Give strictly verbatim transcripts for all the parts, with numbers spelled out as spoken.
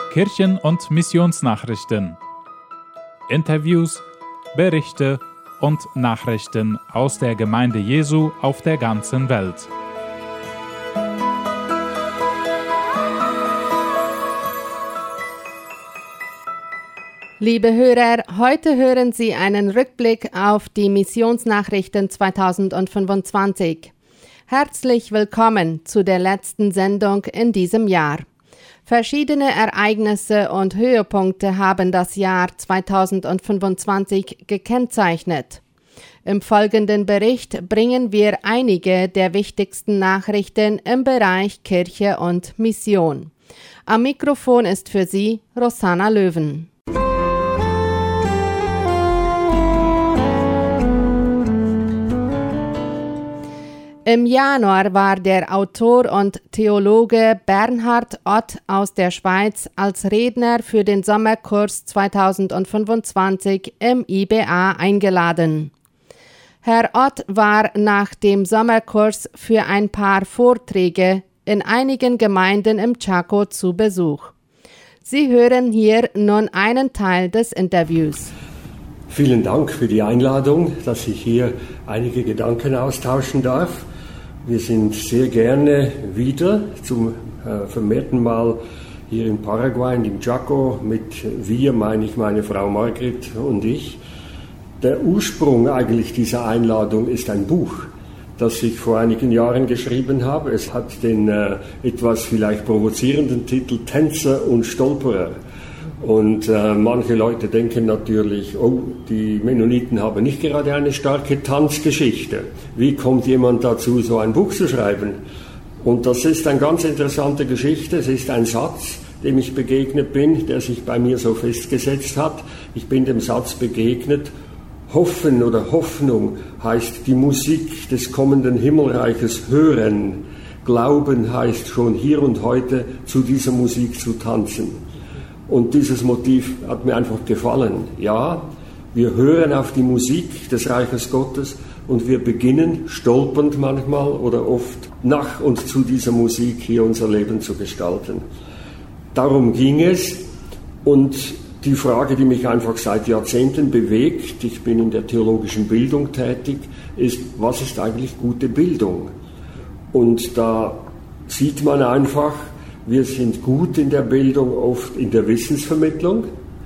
Kirchen- und Missionsnachrichten. Interviews, Berichte und Nachrichten aus der Gemeinde Jesu auf der ganzen Welt. Liebe Hörer, heute hören Sie einen Rückblick auf die Missionsnachrichten zweitausendfünfundzwanzig. Herzlich willkommen zu der letzten Sendung in diesem Jahr. Verschiedene Ereignisse und Höhepunkte haben das Jahr zweitausendfünfundzwanzig gekennzeichnet. Im folgenden Bericht bringen wir einige der wichtigsten Nachrichten im Bereich Kirche und Mission. Am Mikrofon ist für Sie Rosanna Löwen. Im Januar war der Autor und Theologe Bernhard Ott aus der Schweiz als Redner für den Sommerkurs zweitausendfünfundzwanzig im I B A eingeladen. Herr Ott war nach dem Sommerkurs für ein paar Vorträge in einigen Gemeinden im Chaco zu Besuch. Sie hören hier nun einen Teil des Interviews. Vielen Dank für die Einladung, dass ich hier einige Gedanken austauschen darf. Wir sind sehr gerne wieder zum äh, vermehrten Mal hier in Paraguay, in dem Chaco. Mit wir meine ich meine Frau Margret und ich. Der Ursprung eigentlich dieser Einladung ist ein Buch, das ich vor einigen Jahren geschrieben habe. Es hat den äh, etwas vielleicht provozierenden Titel Tänzer und Stolperer. Und äh, manche Leute denken natürlich, oh, die Mennoniten haben nicht gerade eine starke Tanzgeschichte. Wie kommt jemand dazu, so ein Buch zu schreiben? Und das ist eine ganz interessante Geschichte. Es ist ein Satz, dem ich begegnet bin, der sich bei mir so festgesetzt hat. Ich bin dem Satz begegnet: Hoffen oder Hoffnung heißt die Musik des kommenden Himmelreiches hören. Glauben heißt schon hier und heute zu dieser Musik zu tanzen. Und dieses Motiv hat mir einfach gefallen. Ja, wir hören auf die Musik des Reiches Gottes und wir beginnen, stolpernd manchmal oder oft, nach und zu dieser Musik hier unser Leben zu gestalten. Darum ging es. Und die Frage, die mich einfach seit Jahrzehnten bewegt, ich bin in der theologischen Bildung tätig, ist, was ist eigentlich gute Bildung? Und da sieht man einfach, wir sind gut in der Bildung, oft in der Wissensvermittlung,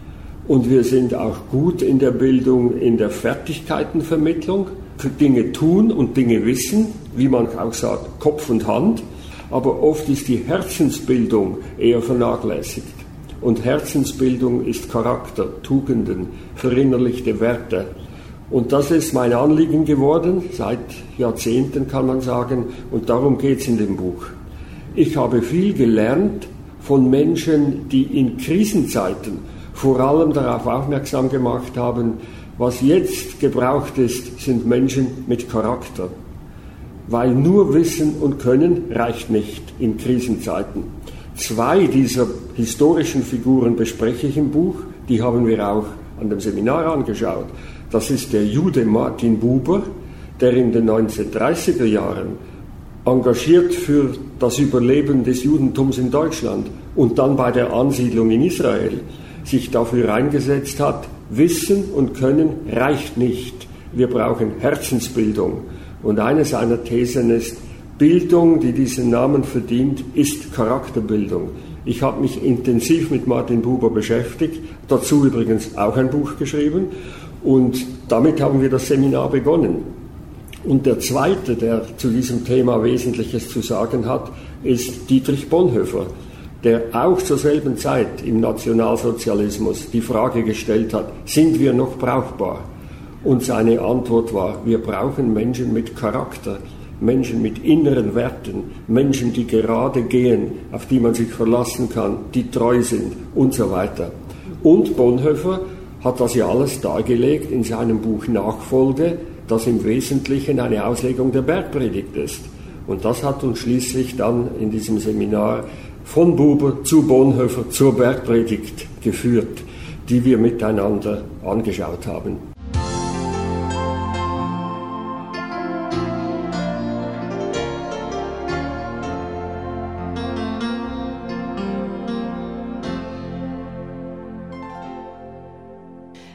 und wir sind auch gut in der Bildung, in der Fertigkeitenvermittlung, Dinge tun und Dinge wissen, wie man auch sagt, Kopf und Hand, aber oft ist die Herzensbildung eher vernachlässigt. Und Herzensbildung ist Charakter, Tugenden, verinnerlichte Werte. Und das ist mein Anliegen geworden, seit Jahrzehnten kann man sagen, und darum geht es in dem Buch. Ich habe viel gelernt von Menschen, die in Krisenzeiten vor allem darauf aufmerksam gemacht haben, was jetzt gebraucht ist, sind Menschen mit Charakter. Weil nur Wissen und Können reicht nicht in Krisenzeiten. Zwei dieser historischen Figuren bespreche ich im Buch, die haben wir auch an dem Seminar angeschaut. Das ist der Jude Martin Buber, der in den neunzehnhundertdreißiger Jahren engagiert für das Überleben des Judentums in Deutschland und dann bei der Ansiedlung in Israel sich dafür eingesetzt hat, Wissen und Können reicht nicht. Wir brauchen Herzensbildung. Und eine seiner Thesen ist, Bildung, die diesen Namen verdient, ist Charakterbildung. Ich habe mich intensiv mit Martin Buber beschäftigt, dazu übrigens auch ein Buch geschrieben, und damit haben wir das Seminar begonnen. Und der zweite, der zu diesem Thema Wesentliches zu sagen hat, ist Dietrich Bonhoeffer, der auch zur selben Zeit im Nationalsozialismus die Frage gestellt hat, sind wir noch brauchbar? Und seine Antwort war, wir brauchen Menschen mit Charakter, Menschen mit inneren Werten, Menschen, die gerade gehen, auf die man sich verlassen kann, die treu sind und so weiter. Und Bonhoeffer hat das ja alles dargelegt in seinem Buch Nachfolge, das im Wesentlichen eine Auslegung der Bergpredigt ist. Und das hat uns schließlich dann in diesem Seminar von Buber zu Bonhoeffer zur Bergpredigt geführt, die wir miteinander angeschaut haben.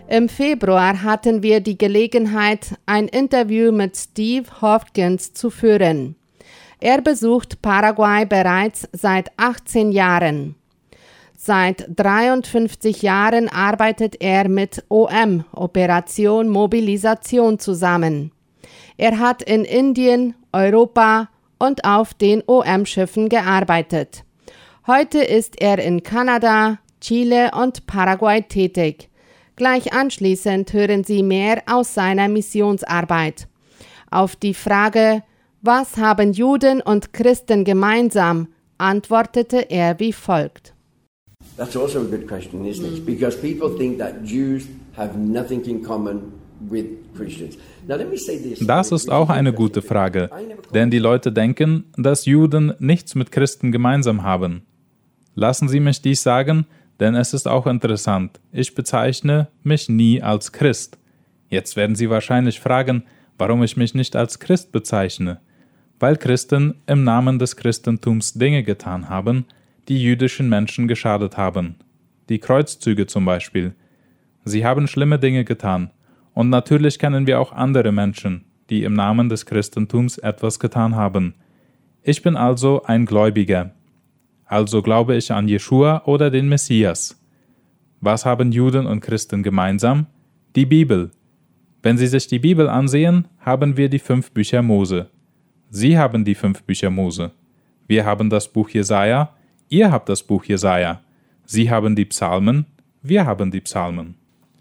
Im Februar hatten wir die Gelegenheit, ein Interview mit Steve Hopkins zu führen. Er besucht Paraguay bereits seit achtzehn Jahren. Seit dreiundfünfzig Jahren arbeitet er mit O M, Operation Mobilisation, zusammen. Er hat in Indien, Europa und auf den O M-Schiffen gearbeitet. Heute ist er in Kanada, Chile und Paraguay tätig. Gleich anschließend hören Sie mehr aus seiner Missionsarbeit. Auf die Frage, was haben Juden und Christen gemeinsam, antwortete er wie folgt. That's also a good question, isn't it? Because people think that Jews have nothing in common with Christians. Now let me say this. Das ist auch eine gute Frage, denn die Leute denken, dass Juden nichts mit Christen gemeinsam haben. Lassen Sie mich dies sagen, denn es ist auch interessant. Ich bezeichne mich nie als Christ. Jetzt werden Sie wahrscheinlich fragen, warum ich mich nicht als Christ bezeichne. Weil Christen im Namen des Christentums Dinge getan haben, die jüdischen Menschen geschadet haben. Die Kreuzzüge zum Beispiel. Sie haben schlimme Dinge getan. Und natürlich kennen wir auch andere Menschen, die im Namen des Christentums etwas getan haben. Ich bin also ein Gläubiger. Also glaube ich an Jeschua oder den Messias. Was haben Juden und Christen gemeinsam? Die Bibel. Wenn Sie sich die Bibel ansehen, haben wir die fünf Bücher Mose. Sie haben die fünf Bücher Mose. Wir haben das Buch Jesaja, ihr habt das Buch Jesaja. Sie haben die Psalmen, wir haben die Psalmen.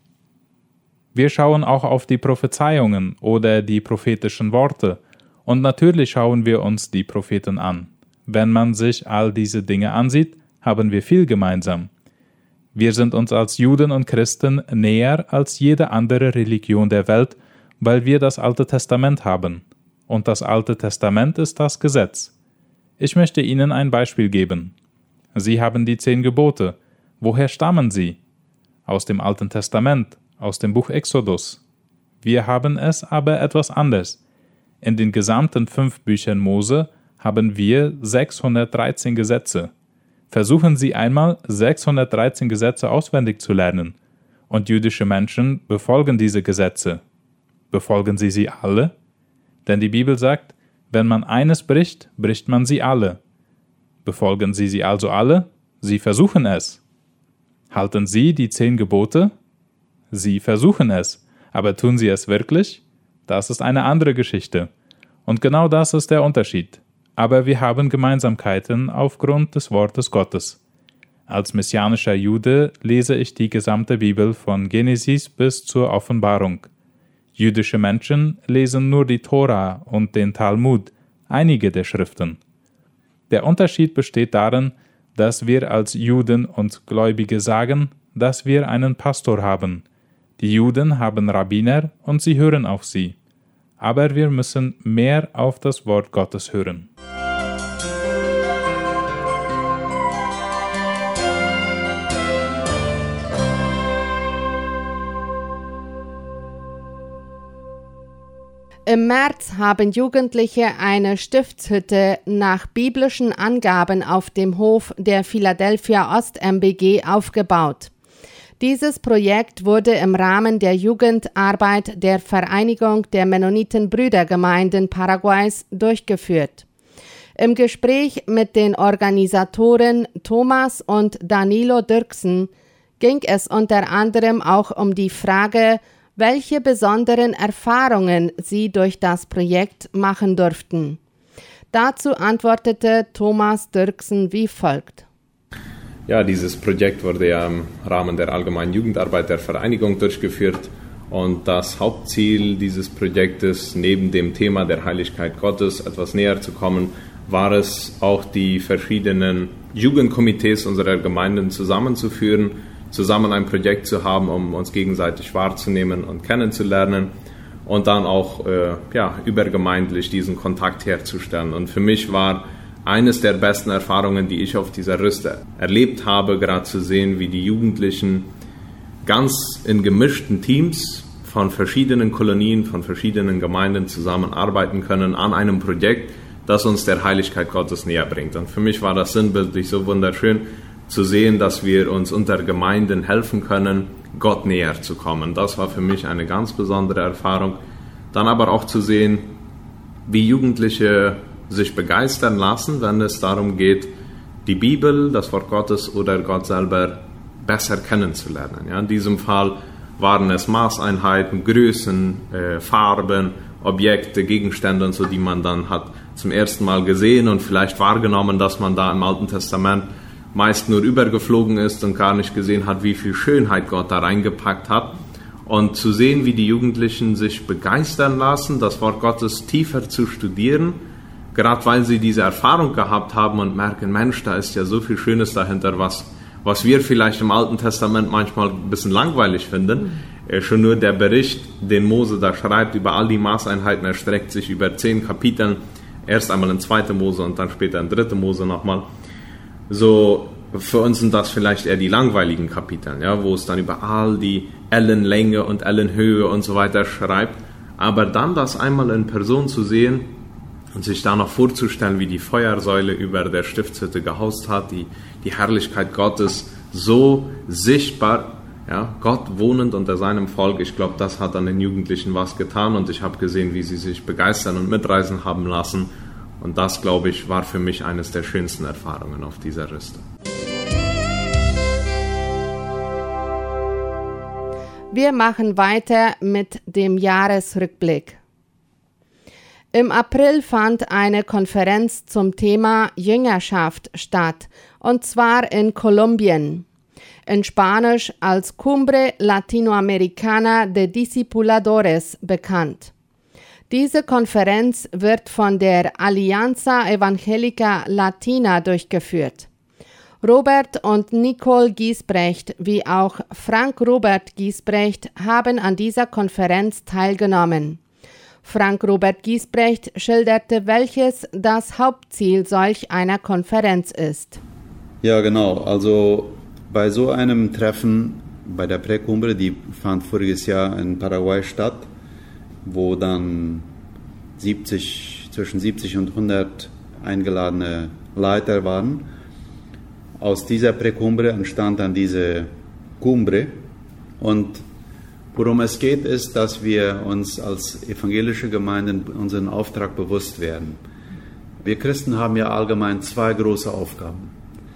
Wir schauen auch auf die Prophezeiungen oder die prophetischen Worte und natürlich schauen wir uns die Propheten an. Wenn man sich all diese Dinge ansieht, haben wir viel gemeinsam. Wir sind uns als Juden und Christen näher als jede andere Religion der Welt, weil wir das Alte Testament haben. Und das Alte Testament ist das Gesetz. Ich möchte Ihnen ein Beispiel geben. Sie haben die zehn Gebote. Woher stammen sie? Aus dem Alten Testament, aus dem Buch Exodus. Wir haben es aber etwas anders. In den gesamten fünf Büchern Mose haben wir sechshundertdreizehn Gesetze. Versuchen Sie einmal, sechshundertdreizehn Gesetze auswendig zu lernen. Und jüdische Menschen befolgen diese Gesetze. Befolgen Sie sie alle? Denn die Bibel sagt, wenn man eines bricht, bricht man sie alle. Befolgen Sie sie also alle? Sie versuchen es. Halten Sie die zehn Gebote? Sie versuchen es. Aber tun Sie es wirklich? Das ist eine andere Geschichte. Und genau das ist der Unterschied. Aber wir haben Gemeinsamkeiten aufgrund des Wortes Gottes. Als messianischer Jude lese ich die gesamte Bibel von Genesis bis zur Offenbarung. Jüdische Menschen lesen nur die Tora und den Talmud, einige der Schriften. Der Unterschied besteht darin, dass wir als Juden und Gläubige sagen, dass wir einen Pastor haben. Die Juden haben Rabbiner und sie hören auf sie. Aber wir müssen mehr auf das Wort Gottes hören. Im März haben Jugendliche eine Stiftshütte nach biblischen Angaben auf dem Hof der Philadelphia Ost M B G aufgebaut. Dieses Projekt wurde im Rahmen der Jugendarbeit der Vereinigung der Mennoniten-Brüdergemeinden Paraguays durchgeführt. Im Gespräch mit den Organisatoren Thomas und Danilo Dirksen ging es unter anderem auch um die Frage, welche besonderen Erfahrungen sie durch das Projekt machen durften. Dazu antwortete Thomas Dirksen wie folgt. Ja, dieses Projekt wurde ja im Rahmen der allgemeinen Jugendarbeit der Vereinigung durchgeführt und das Hauptziel dieses Projektes, neben dem Thema der Heiligkeit Gottes etwas näher zu kommen, war es auch die verschiedenen Jugendkomitees unserer Gemeinden zusammenzuführen, zusammen ein Projekt zu haben, um uns gegenseitig wahrzunehmen und kennenzulernen und dann auch äh, ja, übergemeindlich diesen Kontakt herzustellen. Und für mich war eines der besten Erfahrungen, die ich auf dieser Rüste erlebt habe, gerade zu sehen, wie die Jugendlichen ganz in gemischten Teams von verschiedenen Kolonien, von verschiedenen Gemeinden zusammenarbeiten können an einem Projekt, das uns der Heiligkeit Gottes näher bringt. Und für mich war das sinnbildlich so wunderschön, zu sehen, dass wir uns unter Gemeinden helfen können, Gott näher zu kommen. Das war für mich eine ganz besondere Erfahrung. Dann aber auch zu sehen, wie Jugendliche sich begeistern lassen, wenn es darum geht, die Bibel, das Wort Gottes oder Gott selber besser kennenzulernen. Ja, in diesem Fall waren es Maßeinheiten, Größen, äh, Farben, Objekte, Gegenstände und so, die man dann hat zum ersten Mal gesehen und vielleicht wahrgenommen, dass man da im Alten Testament meist nur übergeflogen ist und gar nicht gesehen hat, wie viel Schönheit Gott da reingepackt hat. Und zu sehen, wie die Jugendlichen sich begeistern lassen, das Wort Gottes tiefer zu studieren, gerade weil sie diese Erfahrung gehabt haben und merken, Mensch, da ist ja so viel Schönes dahinter, was, was wir vielleicht im Alten Testament manchmal ein bisschen langweilig finden. Mhm. Schon nur der Bericht, den Mose da schreibt über all die Maßeinheiten, erstreckt sich über zehn Kapiteln, erst einmal in zweite Mose und dann später in dritte Mose nochmal. So, für uns sind das vielleicht eher die langweiligen Kapitel, ja, wo es dann über all die Ellenlänge und Ellenhöhe und so weiter schreibt. Aber dann das einmal in Person zu sehen und sich da noch vorzustellen, wie die Feuersäule über der Stiftshütte gehaust hat, die, die Herrlichkeit Gottes so sichtbar, ja, Gott wohnend unter seinem Volk, ich glaube, das hat an den Jugendlichen was getan und ich habe gesehen, wie sie sich begeistern und mitreisen haben lassen. Und das, glaube ich, war für mich eines der schönsten Erfahrungen auf dieser Rüste. Wir machen weiter mit dem Jahresrückblick. Im April fand eine Konferenz zum Thema Jüngerschaft statt, und zwar in Kolumbien, in Spanisch als Cumbre Latinoamericana de Discipuladores bekannt. Diese Konferenz wird von der Alianza Evangelica Latina durchgeführt. Robert und Nicole Giesbrecht wie auch Frank Robert Giesbrecht haben an dieser Konferenz teilgenommen. Frank Robert Giesbrecht schilderte, welches das Hauptziel solch einer Konferenz ist. Ja, genau. Also bei so einem Treffen, bei der Präcumbre, die fand voriges Jahr in Paraguay statt, wo dann siebzig, zwischen siebzig und hundert eingeladene Leiter waren. Aus dieser Präcumbre entstand dann diese Cumbre. Und worum es geht, ist, dass wir uns als evangelische Gemeinden unseren Auftrag bewusst werden. Wir Christen haben ja allgemein zwei große Aufgaben.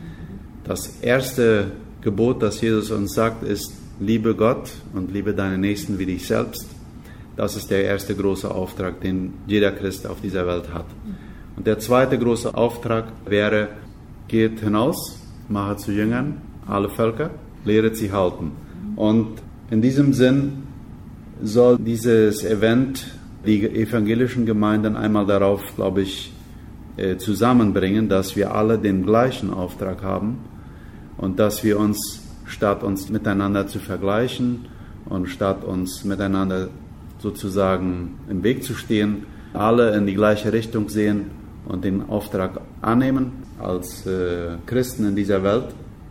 Das erste Gebot, das Jesus uns sagt, ist, liebe Gott und liebe deinen Nächsten wie dich selbst. Das ist der erste große Auftrag, den jeder Christ auf dieser Welt hat. Und der zweite große Auftrag wäre, geht hinaus, mache zu Jüngern alle Völker, lehret sie halten. Und in diesem Sinn soll dieses Event die evangelischen Gemeinden einmal darauf, glaube ich, zusammenbringen, dass wir alle den gleichen Auftrag haben und dass wir uns, statt uns miteinander zu vergleichen und statt uns miteinander sozusagen im Weg zu stehen, alle in die gleiche Richtung sehen und den Auftrag annehmen als äh, Christen in dieser Welt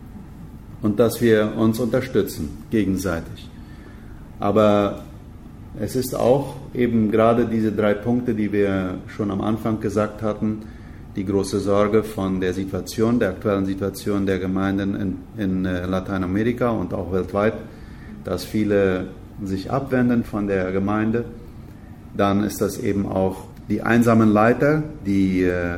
und dass wir uns unterstützen, gegenseitig. Aber es ist auch eben gerade diese drei Punkte, die wir schon am Anfang gesagt hatten, die große Sorge von der Situation, der aktuellen Situation der Gemeinden in, in äh, Lateinamerika und auch weltweit, dass viele sich abwenden von der Gemeinde. Dann ist das eben auch die einsamen Leiter, die äh,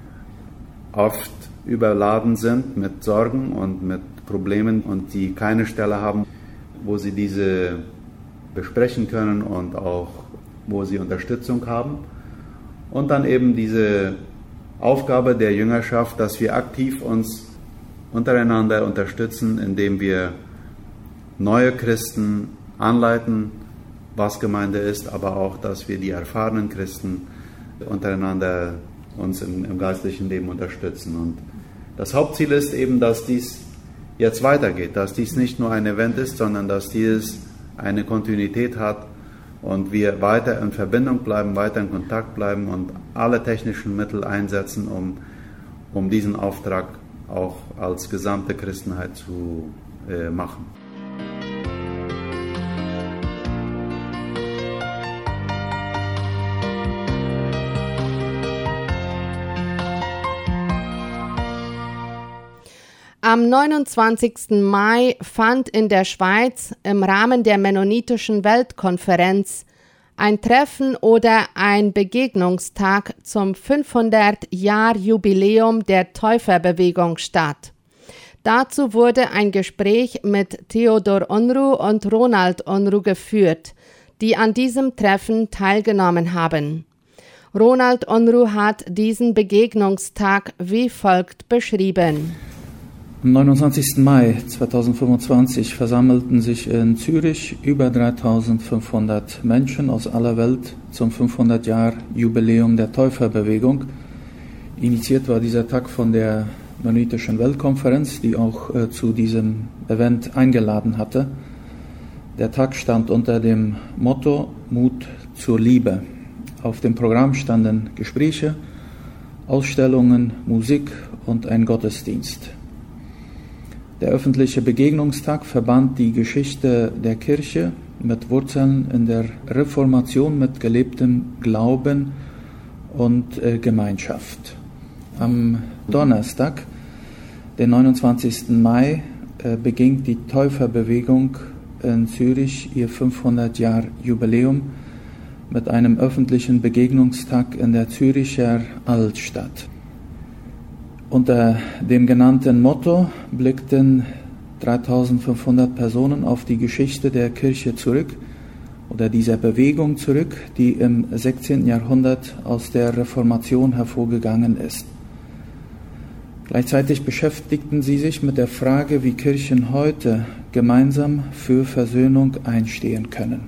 oft überladen sind mit Sorgen und mit Problemen und die keine Stelle haben, wo sie diese besprechen können und auch wo sie Unterstützung haben. Und dann eben diese Aufgabe der Jüngerschaft, dass wir aktiv uns untereinander unterstützen, indem wir neue Christen anleiten, was Gemeinde ist, aber auch, dass wir die erfahrenen Christen untereinander uns im, im geistlichen Leben unterstützen. Und das Hauptziel ist eben, dass dies jetzt weitergeht, dass dies nicht nur ein Event ist, sondern dass dies eine Kontinuität hat und wir weiter in Verbindung bleiben, weiter in Kontakt bleiben und alle technischen Mittel einsetzen, um, um diesen Auftrag auch als gesamte Christenheit zu äh, machen. Am neunundzwanzigsten Mai fand in der Schweiz im Rahmen der Mennonitischen Weltkonferenz ein Treffen oder ein Begegnungstag zum fünfhundert-Jahr-Jubiläum der Täuferbewegung statt. Dazu wurde ein Gespräch mit Theodor Unruh und Ronald Unruh geführt, die an diesem Treffen teilgenommen haben. Ronald Unruh hat diesen Begegnungstag wie folgt beschrieben. Am neunundzwanzigsten Mai zweitausendfünfundzwanzig versammelten sich in Zürich über dreitausendfünfhundert Menschen aus aller Welt zum fünfhundert-Jahr-Jubiläum der Täuferbewegung. Initiiert war dieser Tag von der Mennonitischen Weltkonferenz, die auch äh, zu diesem Event eingeladen hatte. Der Tag stand unter dem Motto Mut zur Liebe. Auf dem Programm standen Gespräche, Ausstellungen, Musik und ein Gottesdienst. Der öffentliche Begegnungstag verband die Geschichte der Kirche mit Wurzeln in der Reformation, mit gelebtem Glauben und äh, Gemeinschaft. Am Donnerstag, den neunundzwanzigsten Mai, äh, beging die Täuferbewegung in Zürich ihr fünfhundert-Jahr-Jubiläum mit einem öffentlichen Begegnungstag in der Züricher Altstadt. Unter dem genannten Motto blickten dreitausendfünfhundert Personen auf die Geschichte der Kirche zurück oder dieser Bewegung zurück, die im sechzehnten Jahrhundert aus der Reformation hervorgegangen ist. Gleichzeitig beschäftigten sie sich mit der Frage, wie Kirchen heute gemeinsam für Versöhnung einstehen können.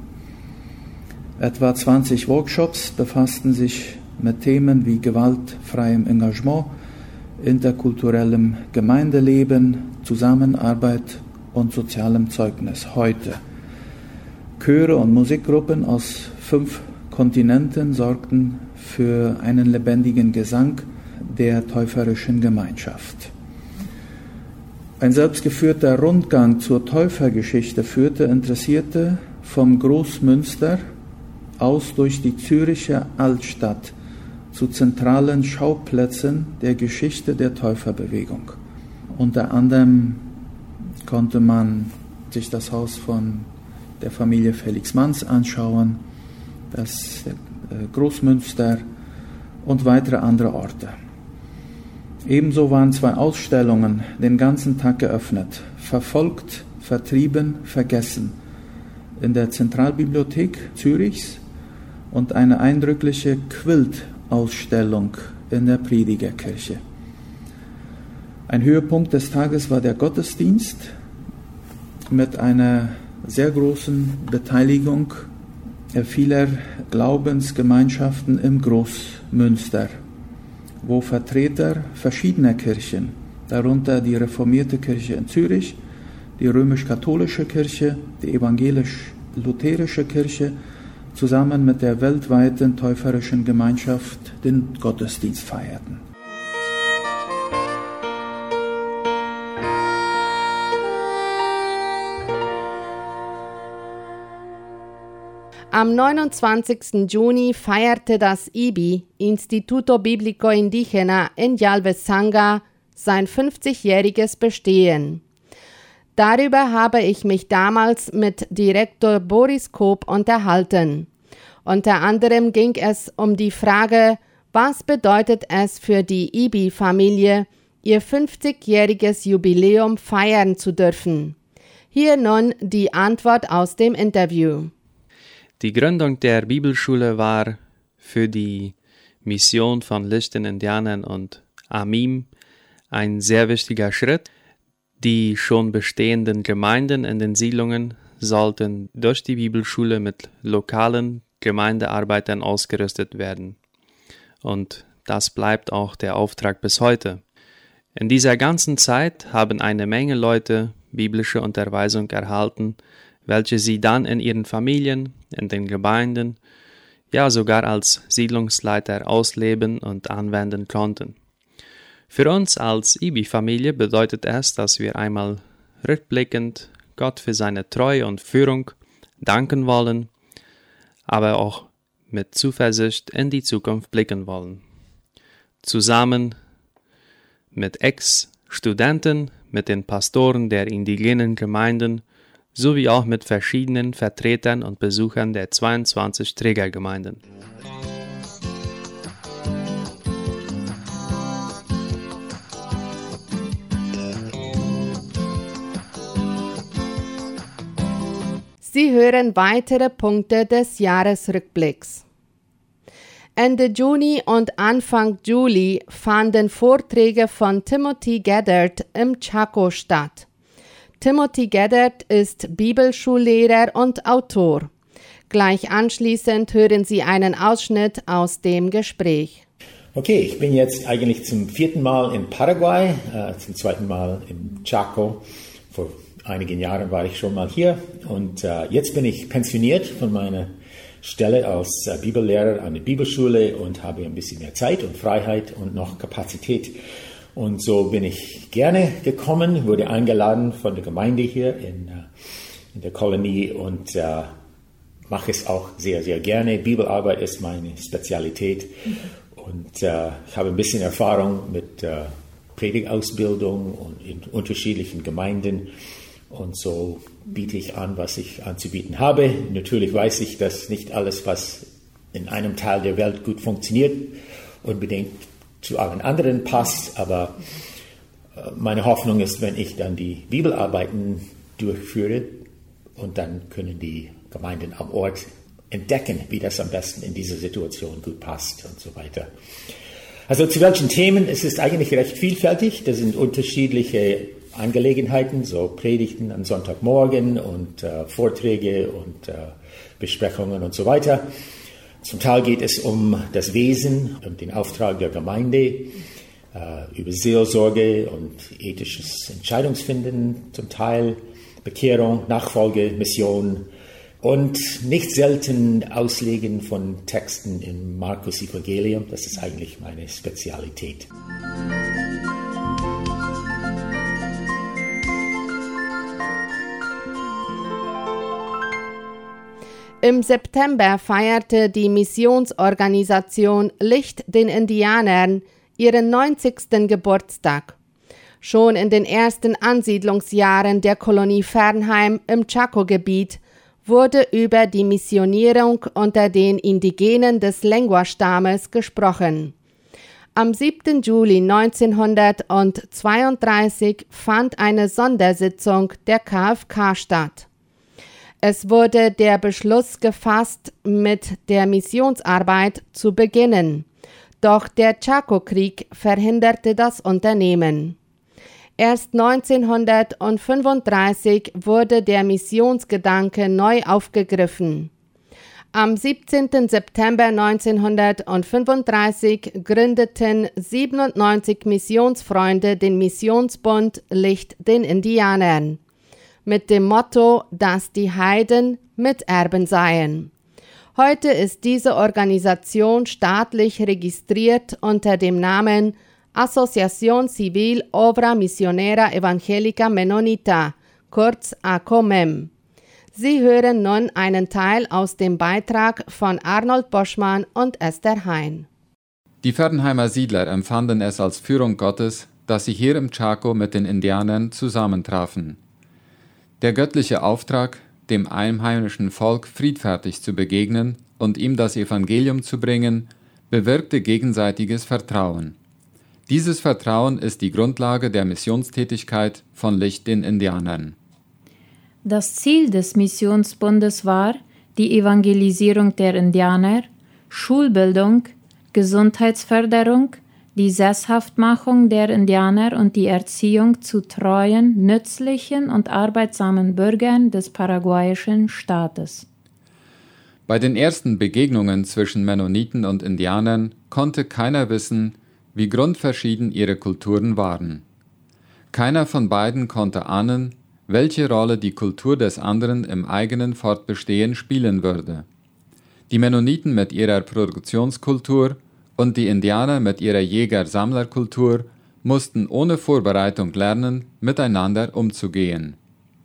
Etwa zwanzig Workshops befassten sich mit Themen wie gewaltfreiem Engagement, interkulturellem Gemeindeleben, Zusammenarbeit und sozialem Zeugnis heute. Chöre und Musikgruppen aus fünf Kontinenten sorgten für einen lebendigen Gesang der täuferischen Gemeinschaft. Ein selbstgeführter Rundgang zur Täufergeschichte führte Interessierte vom Großmünster aus durch die Züricher Altstadt zu zentralen Schauplätzen der Geschichte der Täuferbewegung. Unter anderem konnte man sich das Haus von der Familie Felix Manz anschauen, das Großmünster und weitere andere Orte. Ebenso waren zwei Ausstellungen den ganzen Tag geöffnet: Verfolgt, Vertrieben, Vergessen in der Zentralbibliothek Zürichs und eine eindrückliche Quiltausstellung in der Predigerkirche. Ein Höhepunkt des Tages war der Gottesdienst mit einer sehr großen Beteiligung vieler Glaubensgemeinschaften im Großmünster, wo Vertreter verschiedener Kirchen, darunter die reformierte Kirche in Zürich, die römisch-katholische Kirche, die evangelisch-lutherische Kirche, zusammen mit der weltweiten täuferischen Gemeinschaft den Gottesdienst feierten. Am neunundzwanzigsten Juni feierte das I B I, Instituto Bíblico Indígena in Yalvesanga, sein fünfzigjähriges Bestehen. Darüber habe ich mich damals mit Direktor Boris Koop unterhalten. Unter anderem ging es um die Frage, was bedeutet es für die I B I-Familie, ihr fünfzigjähriges Jubiläum feiern zu dürfen. Hier nun die Antwort aus dem Interview. Die Gründung der Bibelschule war für die Mission von Lichten Indianern und Amim ein sehr wichtiger Schritt. Die schon bestehenden Gemeinden in den Siedlungen sollten durch die Bibelschule mit lokalen Gemeindearbeitern ausgerüstet werden. Und das bleibt auch der Auftrag bis heute. In dieser ganzen Zeit haben eine Menge Leute biblische Unterweisung erhalten, welche sie dann in ihren Familien, in den Gemeinden, ja sogar als Siedlungsleiter ausleben und anwenden konnten. Für uns als I B I-Familie bedeutet es, dass wir einmal rückblickend Gott für seine Treue und Führung danken wollen, aber auch mit Zuversicht in die Zukunft blicken wollen. Zusammen mit Ex-Studenten, mit den Pastoren der indigenen Gemeinden sowie auch mit verschiedenen Vertretern und Besuchern der zweiundzwanzig Trägergemeinden. Sie hören weitere Punkte des Jahresrückblicks. Ende Juni und Anfang Juli fanden Vorträge von Timothy Geddard im Chaco statt. Timothy Geddard ist Bibelschullehrer und Autor. Gleich anschließend hören Sie einen Ausschnitt aus dem Gespräch. Okay, ich bin jetzt eigentlich zum vierten Mal in Paraguay, äh, zum zweiten Mal im Chaco. Vor einigen Jahren war ich schon mal hier und äh, jetzt bin ich pensioniert von meiner Stelle als äh, Bibellehrer an der Bibelschule und habe ein bisschen mehr Zeit und Freiheit und noch Kapazität. Und so bin ich gerne gekommen, wurde eingeladen von der Gemeinde hier in, äh, in der Kolonie und äh, mache es auch sehr, sehr gerne. Bibelarbeit ist meine Spezialität und äh, ich habe ein bisschen Erfahrung mit äh, Predigausbildung und in unterschiedlichen Gemeinden. Und so biete ich an, was ich anzubieten habe. Natürlich weiß ich, dass nicht alles, was in einem Teil der Welt gut funktioniert, unbedingt zu allen anderen passt. Aber meine Hoffnung ist, wenn ich dann die Bibelarbeiten durchführe, und dann können die Gemeinden am Ort entdecken, wie das am besten in dieser Situation gut passt und so weiter. Also zu welchen Themen? Es ist eigentlich recht vielfältig. Das sind unterschiedliche Angelegenheiten, so Predigten am Sonntagmorgen und äh, Vorträge und äh, Besprechungen und so weiter. Zum Teil geht es um das Wesen und den Auftrag der Gemeinde, äh, über Seelsorge und ethisches Entscheidungsfinden, zum Teil Bekehrung, Nachfolge, Mission und nicht selten Auslegen von Texten im Markus-Evangelium. Das ist eigentlich meine Spezialität. Im September feierte die Missionsorganisation Licht den Indianern ihren neunzigsten Geburtstag. Schon in den ersten Ansiedlungsjahren der Kolonie Fernheim im Chaco-Gebiet wurde über die Missionierung unter den Indigenen des Lengua-Stammes gesprochen. Am siebten Juli neunzehnhundertzweiunddreißig fand eine Sondersitzung der K F K statt. Es wurde der Beschluss gefasst, mit der Missionsarbeit zu beginnen. Doch der Chaco-Krieg verhinderte das Unternehmen. Erst neunzehnhundertfünfunddreißig wurde der Missionsgedanke neu aufgegriffen. Am siebzehnten September neunzehnhundertfünfunddreißig gründeten siebenundneunzig Missionsfreunde den Missionsbund Licht den Indianern mit dem Motto, dass die Heiden Miterben seien. Heute ist diese Organisation staatlich registriert unter dem Namen Asociación Civil Obra Misionera Evangelica Mennonita, kurz A C O M E M. Sie hören nun einen Teil aus dem Beitrag von Arnold Boschmann und Esther Hein. Die Fernheimer Siedler empfanden es als Führung Gottes, dass sie hier im Chaco mit den Indianern zusammentrafen. Der göttliche Auftrag, dem einheimischen Volk friedfertig zu begegnen und ihm das Evangelium zu bringen, bewirkte gegenseitiges Vertrauen. Dieses Vertrauen ist die Grundlage der Missionstätigkeit von Licht den Indianern. Das Ziel des Missionsbundes war die Evangelisierung der Indianer, Schulbildung, Gesundheitsförderung, die Sesshaftmachung der Indianer und die Erziehung zu treuen, nützlichen und arbeitsamen Bürgern des paraguayischen Staates. Bei den ersten Begegnungen zwischen Mennoniten und Indianern konnte keiner wissen, wie grundverschieden ihre Kulturen waren. Keiner von beiden konnte ahnen, welche Rolle die Kultur des anderen im eigenen Fortbestehen spielen würde. Die Mennoniten mit ihrer Produktionskultur und die Indianer mit ihrer Jäger-Sammler-Kultur mussten ohne Vorbereitung lernen, miteinander umzugehen.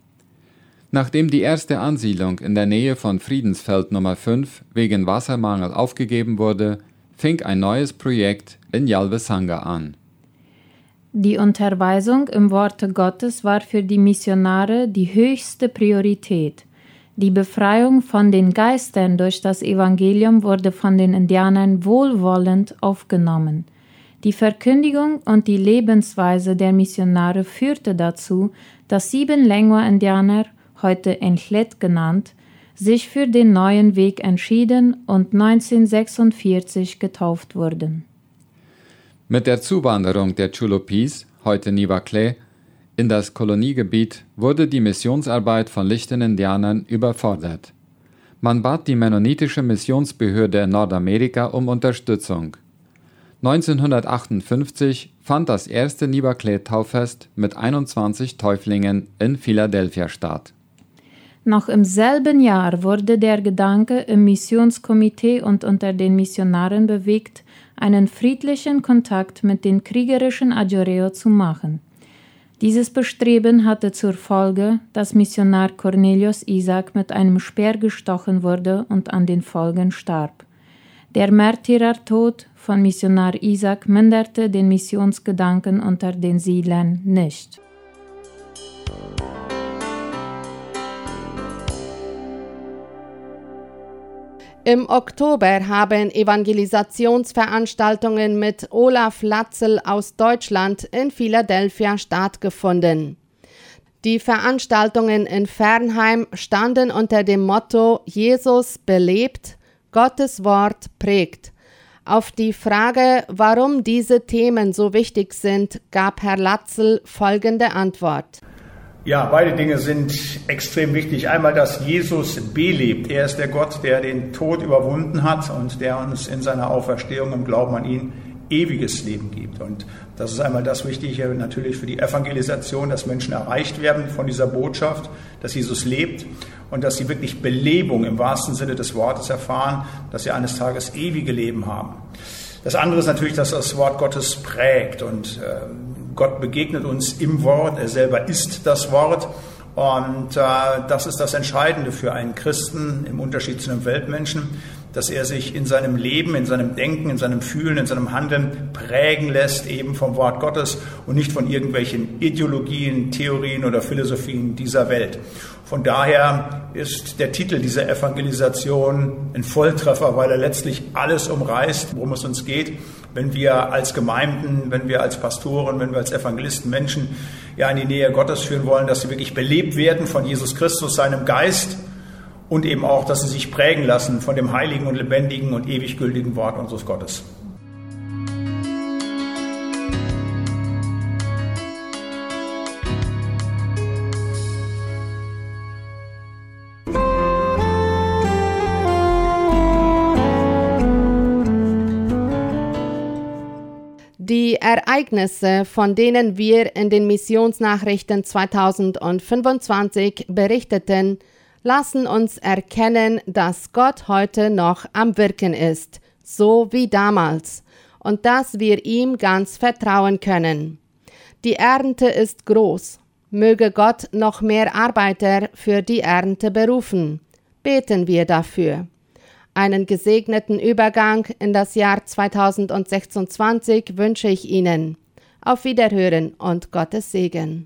Nachdem die erste Ansiedlung in der Nähe von Friedensfeld Nummer fünf wegen Wassermangel aufgegeben wurde, fing ein neues Projekt in Yalvesanga an. Die Unterweisung im Worte Gottes war für die Missionare die höchste Priorität. Die Befreiung von den Geistern durch das Evangelium wurde von den Indianern wohlwollend aufgenommen. Die Verkündigung und die Lebensweise der Missionare führte dazu, dass sieben Lengua-Indianer, heute Enchlet genannt, sich für den neuen Weg entschieden und neunzehnhundertsechsundvierzig getauft wurden. Mit der Zuwanderung der Cholupis, heute Nivacle, in das Koloniegebiet wurde die Missionsarbeit von lichten Indianern überfordert. Man bat die mennonitische Missionsbehörde in Nordamerika um Unterstützung. neunzehnhundertachtundfünfzig fand das erste Nivacle-Tauffest mit einundzwanzig Täuflingen in Philadelphia statt. Noch im selben Jahr wurde der Gedanke im Missionskomitee und unter den Missionaren bewegt, einen friedlichen Kontakt mit den kriegerischen Ajoreo zu machen. Dieses Bestreben hatte zur Folge, dass Missionar Cornelius Isaac mit einem Speer gestochen wurde und an den Folgen starb. Der Märtyrertod von Missionar Isaac minderte den Missionsgedanken unter den Siedlern nicht. Im Oktober haben Evangelisationsveranstaltungen mit Olaf Latzel aus Deutschland in Philadelphia stattgefunden. Die Veranstaltungen in Fernheim standen unter dem Motto Jesus belebt, Gottes Wort prägt. Auf die Frage, warum diese Themen so wichtig sind, gab Herr Latzel folgende Antwort. Ja, beide Dinge sind extrem wichtig. Einmal, dass Jesus belebt. Er ist der Gott, der den Tod überwunden hat und der uns in seiner Auferstehung im Glauben an ihn ewiges Leben gibt. Und das ist einmal das Wichtige natürlich für die Evangelisation, dass Menschen erreicht werden von dieser Botschaft, dass Jesus lebt und dass sie wirklich Belebung im wahrsten Sinne des Wortes erfahren, dass sie eines Tages ewige Leben haben. Das andere ist natürlich, dass das Wort Gottes prägt und äh, Gott begegnet uns im Wort, er selber ist das Wort und äh, das ist das Entscheidende für einen Christen im Unterschied zu einem Weltmenschen, dass er sich in seinem Leben, in seinem Denken, in seinem Fühlen, in seinem Handeln prägen lässt eben vom Wort Gottes und nicht von irgendwelchen Ideologien, Theorien oder Philosophien dieser Welt. Von daher ist der Titel dieser Evangelisation ein Volltreffer, weil er letztlich alles umreißt, worum es uns geht, wenn wir als Gemeinden, wenn wir als Pastoren, wenn wir als Evangelisten Menschen ja in die Nähe Gottes führen wollen, dass sie wirklich belebt werden von Jesus Christus, seinem Geist und eben auch, dass sie sich prägen lassen von dem heiligen und lebendigen und ewig gültigen Wort unseres Gottes. Die Ereignisse, von denen wir in den Missionsnachrichten zweitausendfünfundzwanzig berichteten, lassen uns erkennen, dass Gott heute noch am Wirken ist, so wie damals, und dass wir ihm ganz vertrauen können. Die Ernte ist groß. Möge Gott noch mehr Arbeiter für die Ernte berufen. Beten wir dafür. Einen gesegneten Übergang in das Jahr zweitausendsechsundzwanzig wünsche ich Ihnen. Auf Wiederhören und Gottes Segen.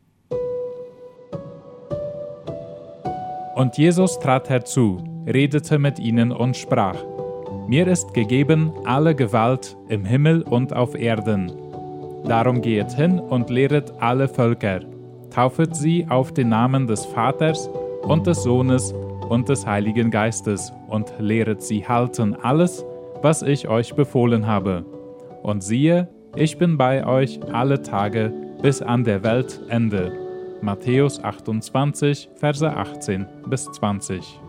Und Jesus trat herzu, redete mit ihnen und sprach: Mir ist gegeben alle Gewalt im Himmel und auf Erden. Darum gehet hin und lehret alle Völker, taufet sie auf den Namen des Vaters und des Sohnes und des Heiligen Geistes und lehret sie halten alles, was ich euch befohlen habe. Und siehe, ich bin bei euch alle Tage bis an der Weltende. Matthäus achtundzwanzig, Verse achtzehn bis zwanzig.